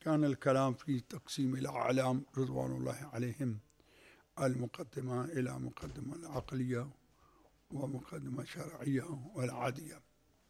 كان الكلام في تقسيم الأعلام رضوان الله عليهم المقدمة إلى مقدمة العقلية ومقدمة شرعية والعادية.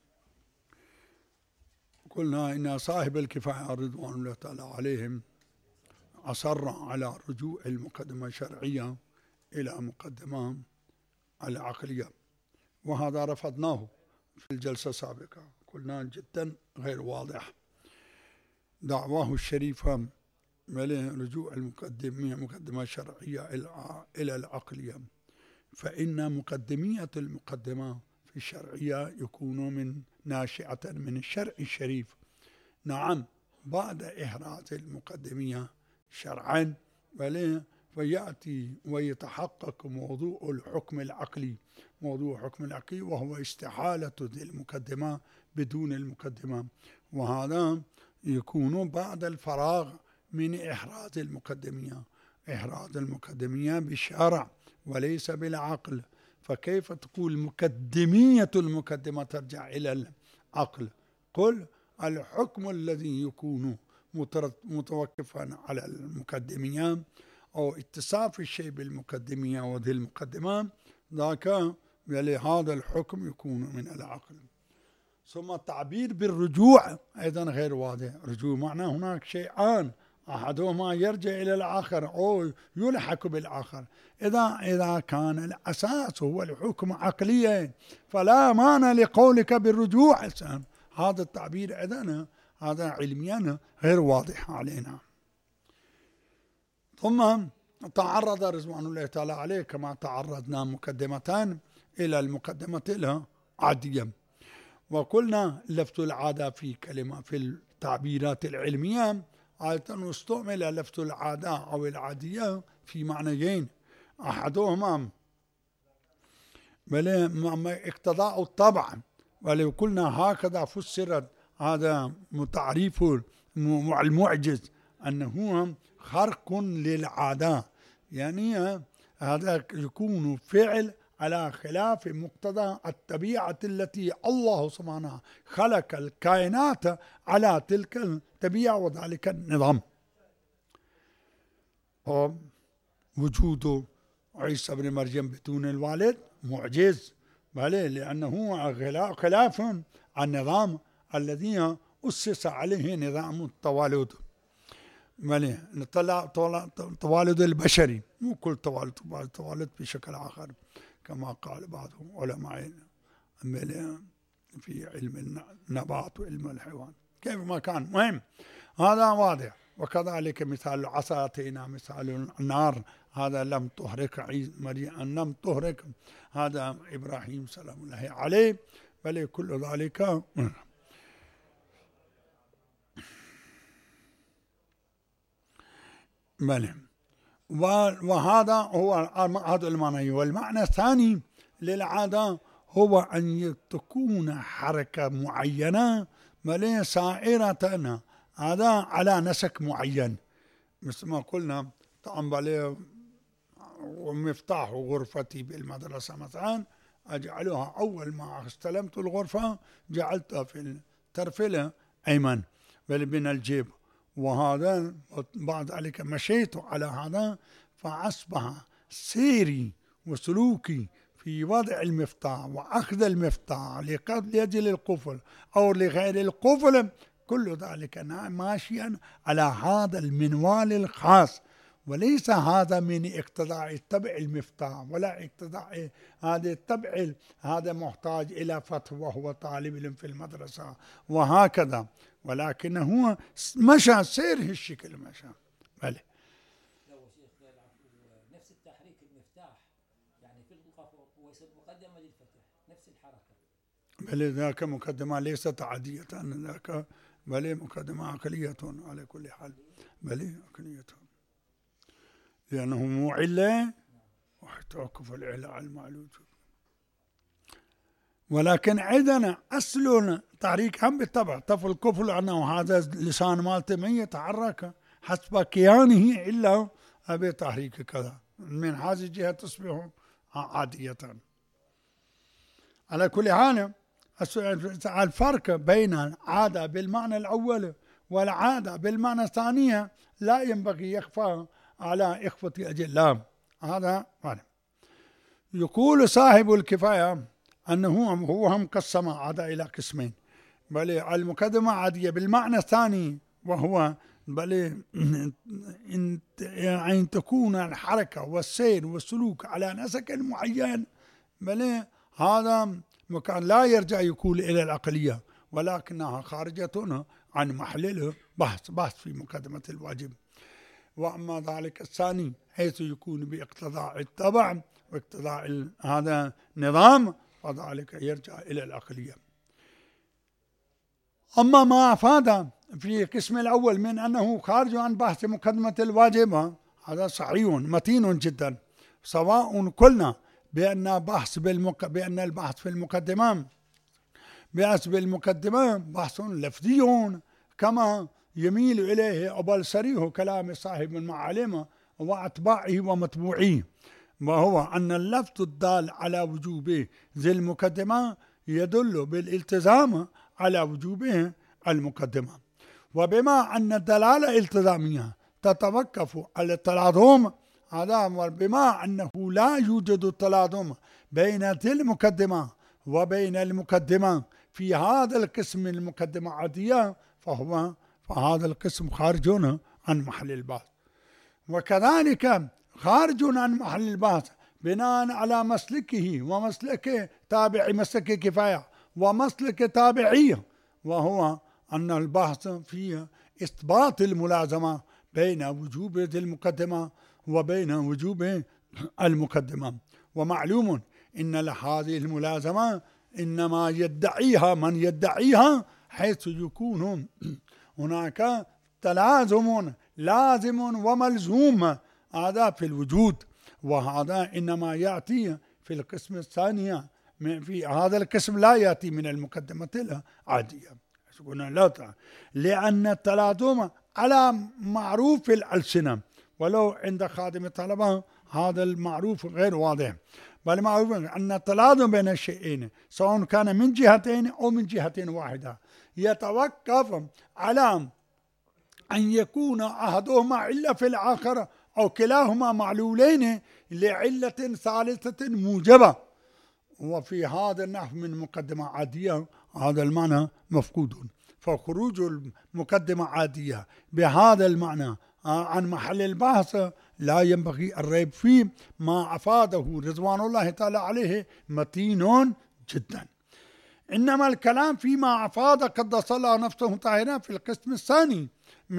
قلنا إن صاحب الكفاية رضوان الله تعالى عليهم أصر على رجوع المقدمة الشرعية إلى مقدمة العقلية، وهذا رفضناه في الجلسة السابقة، قلنا جدا غير واضح دعواه الشريفة رجوع مقدمة شرعية إلى العقلية، فإن مقدمية المقدمة في الشرعية يكون من ناشئة من الشرع الشريف. نعم، بعد إحراز المقدمية شرعا فيأتي ويتحقق موضوع الحكم العقلي، موضوع الحكم العقلي وهو استحالة المقدمة بدون المقدمة، وهذا يكون بعد الفراغ من إحراز المقدمية. إحراز المقدمية بالشرع وليس بالعقل، فكيف تقول مقدمية المقدمة ترجع إلى العقل؟ قل الحكم الذي يكون متوقفا على المقدمية أو اتصاف الشيء بالمقدمية وذي المقدمة ذاك هذا الحكم يكون من العقل. ثم التعبير بالرجوع أيضا غير واضح. رجوع معنى هناك شيئان، أحدهما يرجع إلى الآخر أو يلحق بالآخر. إذا كان الأساس هو الحكم عقليا فلا معنى لقولك بالرجوع. هذا التعبير أيضا هذا علميا غير واضح علينا. ثم تعرض رضوان الله تعالى عليه كما تعرضنا مقدمتان إلى المقدمة العادية، وقلنا لفظ العادة في كلمة في التعبيرات العلمية عادة استعمل لفظ العادة أو العادية في معنيين، أحدهما اقتضاء الطبع، ولو قلنا هكذا فسرت هذا تعريف المعجز أنه خرق للعادة، يعني هذا يكون فعل على خلاف مقتضى الطبيعة التي الله سبحانه خلق الكائنات على تلك الطبيعة وذلك النظام. وجود عيسى بن مريم بدون الوالد معجز، لأنه خلاف عن النظام الذي أسس عليه نظام التوالد، التوالد البشري، مو كل توالد بشكل آخر كما قال بعض علماء في علم النبات وعلم الحيوان. كيف ما كان مهم هذا واضح. وكذلك مثال العصاتين، مثال النار، هذا لم تهرق مريم، لم تهرق هذا إبراهيم سلام الله عليه، بل كل ذلك وهذا هو هذا المعنى. والمعنى الثاني للعادة هو أن تكون حركة معينة سائرة هذا على نسق معين، مثل ما قلنا طبعا ومفتاح غرفتي بالمدرسة مثلا أجعلها أول ما استلمت الغرفة جعلتها في الطرف الأيمن من الجيب، وهذا بعد ذلك مشيت على هذا فأصبح سيري وسلوكي في وضع المفتاح وأخذ المفتاح لأجل القفل أو لغير القفل كل ذلك ماشيا على هذا المنوال الخاص، وليس هذا من اقتضاء التبع المفتاح ولا اقتضاء هذا التبع هذا محتاج إلى فتح وهو طالب في المدرسة وهكذا، ولكنه مشى سير الشكل مشى. بله نفس التحريك المفتاح يعني في القفل ويصير مقدمة للفتح نفس الحركة. بل ذاك مقدمة ليست عادية، ذاك بل مقدمة عقلية على كل حال، بل عقلية لأنه مو علة وتوقف العلة على المعلوم. ولكن عندنا أصل تحريك هم بالطبع طفل كفل أنه هذا لسان مالته ما يتحرك حسب كيانه إلا بتحريك كذا، من هذه الجهة تصبح عادية. على كل حال الفرق بين العادة بالمعنى الأول والعادة بالمعنى الثانية لا ينبغي يخفى على إخوة الأجلاء. هذا معنى. يقول صاحب الكفاية أنه هو هم قسم عادة إلى قسمين، بل المقدمة عادية بالمعنى الثاني، وهو بل أن تكون الحركة والسير والسلوك على نسق معين، بل هذا مكان لا يرجع يكون إلى العقلية، ولكنها خارجة عن محل بحث في مقدمة الواجب. وأما ذلك الثاني حيث يكون باقتضاء الطبع واقتضاء هذا النظام، فذلك يرجع إلى العقلية. أما ما أفاد في القسم الأول من أنه خارج عن بحث مقدمة الواجب، هذا صحيح متين جدا، سواء قلنا بأن البحث في المقدمة بحث لفظي كما يميل إليه أبو صريح كلام صاحب المعالم وأتباعه ومتبوعيه، وهو أن اللفظ الدال على وجوبه ذي المقدمة يدل بالالتزام على وجوبه المقدمة. وبما أن الدلالة التزامية تتوقف على التلاضم، هذا بما أنه لا يوجد تلاضم بين ذي المقدمة وبين المقدمة في هذا القسم المقدمة عادية، فهذا القسم خارج عن محل البحث. وكذلك خارج عن محل البحث بناء على مسلكه ومسلك تابع مسلك كفاية ومسلك تابعية، وهو أن البحث في إثبات الملازمة بين وجوب ذي المقدمة وبين وجوب المقدمة. ومعلوم إن لهذه الملازمة إنما يدعيها من يدعيها حيث يكون هناك تلازم لازم وملزوم، هذا في الوجود، وهذا إنما يأتي في القسم الثاني. في هذا القسم لا يأتي من المقدمة العادية، لأن التلازم على معروف الألسنة، ولو عند خادم الطلبة هذا المعروف غير واضح، بل معروف أن التلازم بين الشيئين سواء كان من جهتين أو من جهة واحدة يتوقف على أن يكون أحدهما علة في الآخر أو كلاهما معلولين لعلة ثالثة موجبة. وفي هذا النحو من مقدمة عادية هذا المعنى مفقود، فخروج المقدمة عادية بهذا المعنى عن محل البحث لا ينبغي الريب فيه، ما أفاده رضوان الله تعالى عليه متين جدا. إنما الكلام فيما أفاد قدس الله نفسه طاهرا في القسم الثاني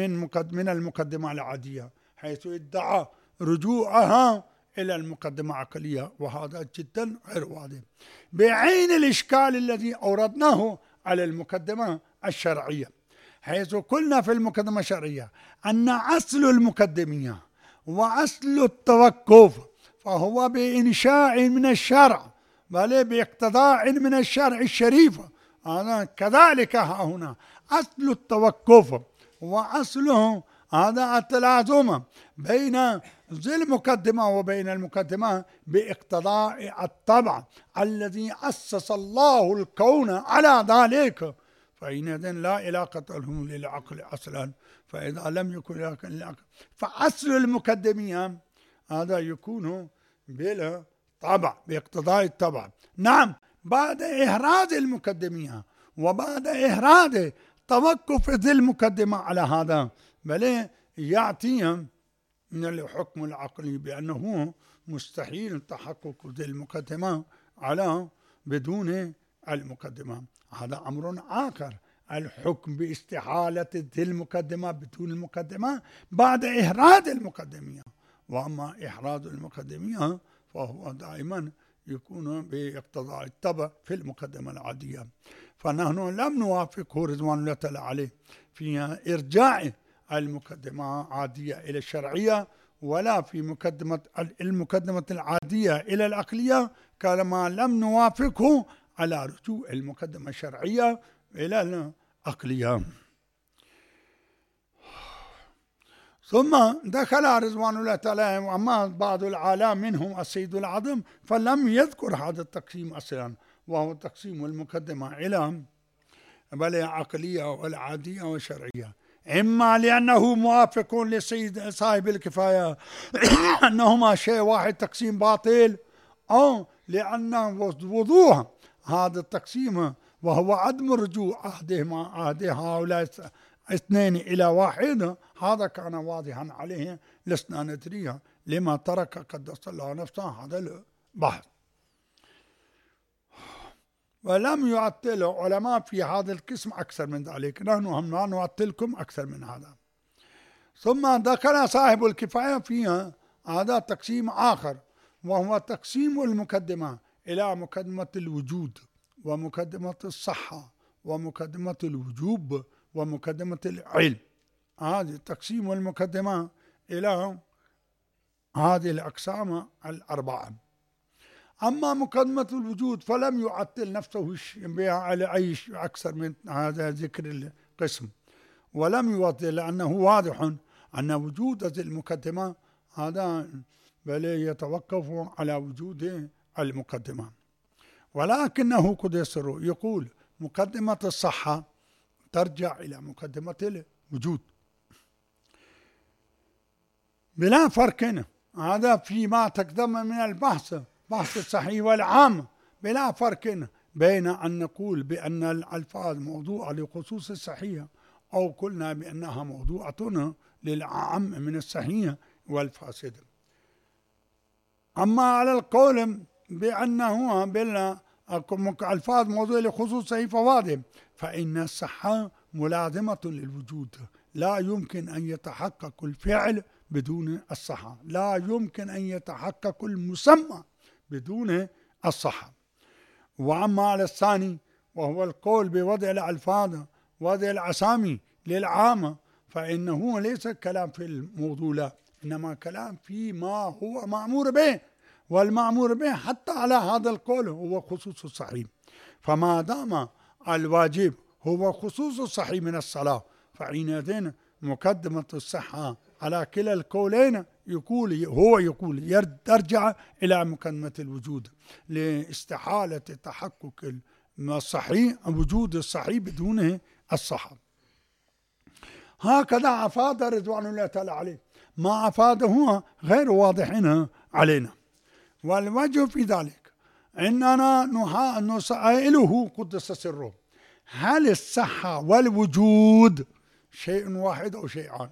من المقدمة العادية، حيث ادعى رجوعها إلى المقدمة العقلية، وهذا جدا غير واضح، بعين الإشكال الذي أوردناه على المقدمة الشرعية، حيث قلنا في المقدمة الشرعية أن أصل المقدمية وأصل التوقف فهو بإنشاء من الشرع بل باقتضاء من الشرع الشريف. هذا كذلك هنا أصل التوقف وأصله هذا التلازم بين ذي المقدمة وبين المقدمة باقتضاء الطبع الذي أسس الله الكون على ذلك، فإذا لا علاقة لهم للعقل أصلا، فإذا لم يكن علاقة للعقل فأصل المقدمية هذا يكون بلا طبع باقتضاء الطبع. نعم، بعد إحراز المقدمية وبعد إحراز توقف ذي المقدمة على هذا بل يأتي من الحكم العقلي بأنه مستحيل تحقق ذي المقدمة على بدون المقدمة. هذا أمر آخر، الحكم باستحالة ذي المقدمة بدون المقدمة بعد إحراز المقدمية. وأما إحراز المقدمية فهو دائما يكون باقتضاء الطبع في المقدمة العادية، فنحن لم نوافقه رضوان الله تعالى عليه في إرجاع المقدمة العادية إلى الشرعية، ولا في المقدمة العادية إلى العقلية، كما لم نوافقه على رجوع المقدمة الشرعية إلى العقلية. ثم دخل رضوان الله تعالى وأما بعض العالم منهم السيد العظم فلم يذكر هذا التقسيم أصلا، وهو تقسيم المقدمة إلى بل عقلية والعادية والشرعية، إما لأنه موافق لسيد صاحب الكفاية أنهما شيء واحد تقسيم باطل، أو لأن وضوح هذا التقسيم وهو عدم الرجوع عهد هؤلاء اثنين إلى واحد، هذا كان واضحا عليه، لسنا ندري لما ترك قدس الله نفسه هذا البحث. ولم يعطل علماء في هذا القسم أكثر من ذلك، نحن هم لا نعطلكم أكثر من هذا. ثم ذكر صاحب الكفاية فيها هذا تقسيم آخر، وهو تقسيم المقدمة إلى مقدمة الوجود ومقدمة الصحة ومقدمة الوجوب ومقدمة العلم. هذه تقسيم المقدمة إلى هذه الأقسام الأربعة. أما مقدمة الوجود فلم يعطل نفسه بها على أي أكثر من هذا ذكر القسم، ولم يعطل، لأنه واضح أن وجود هذه المقدمة هذا بل يتوقف على وجود المقدمة. ولكنه قد يسر يقول مقدمة الصحة ترجع إلى مقدمة الوجود بلا فرق، هذا فيما تقدم من البحث، بحث الصحيح والعام، بلا فرق بين أن نقول بأن الألفاظ موضوعة لخصوص الصحيح، أو قلنا بأنها موضوعة للعام من الصحيح والفاسد. أما على القول بأنه بالألفاظ موضوع لخصوص الصحيح فواضح، فإن الصحة ملازمة للوجود، لا يمكن أن يتحقق الفعل بدون الصحة، لا يمكن أن يتحقق المسمى بدون الصحة. وأما على الثاني وهو القول بوضع الألفاظ وضع الأسامي للعامة، فإنه ليس كلام في الموضوع لا، إنما كلام فيما هو مأمور به، والمأمور به حتى على هذا القول هو خصوص الصحيح. فما دام الواجب هو خصوص الصحيح من الصلاة، فحينئذ مقدمة الصحة على كلا القولين يقول ترجع إلى مقدمة الوجود لاستحالة تحقق الصحيح وجود الصحيح بدون الصحة. هكذا أفاد رضوان الله تعالى عليه، ما أفاده غير واضح علينا. والوجه في ذلك إننا نسائله قدس سره، هل الصحة والوجود شيء واحد أو شيئان؟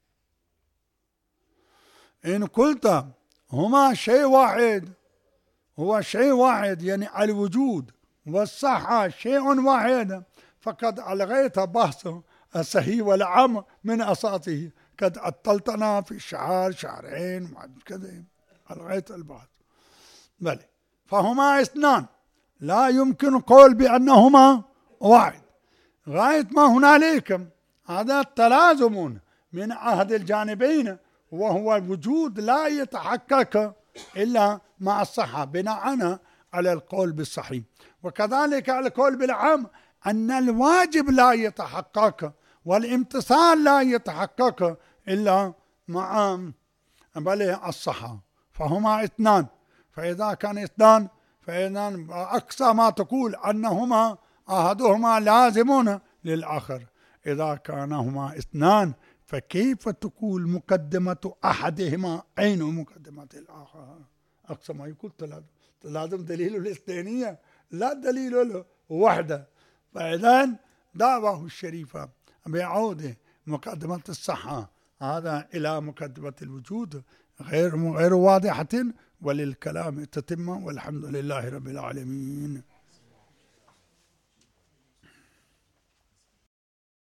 إن قلت هما شيء واحد، هو شيء واحد يعني الوجود والصحة شيء واحد، فقد ألغيت بحث الصحيح والعام من أساسه، قد عطلتنا في شهرين كذا، ألغيت البحث. بل فهما اثنان، لا يمكن قول بأنهما واحد، غاية ما هنالك هذا تلازم من أحد الجانبين، وهو الوجود لا يتحقق إلا مع الصحة بناء على القول بالصحيح. وكذلك القول بالعام أن الواجب لا يتحقق والامتثال لا يتحقق إلا مع الصحة، فهما اثنان. فإذا كان اثنان فإذا أقصى ما تقول أنهما أحدهما لازم للآخر. إذا كانهما اثنان فكيف تقول مقدمة أحدهما عين مقدمة الآخر؟ أقصى ما يقول تلازم دليل الاثنينية لا دليل له وحده. فإذا دعواه الشريفة بعودة مقدمة الصحة هذا إلى مقدمة الوجود غير واضحة، وللكلام تتم، والحمد لله رب العالمين.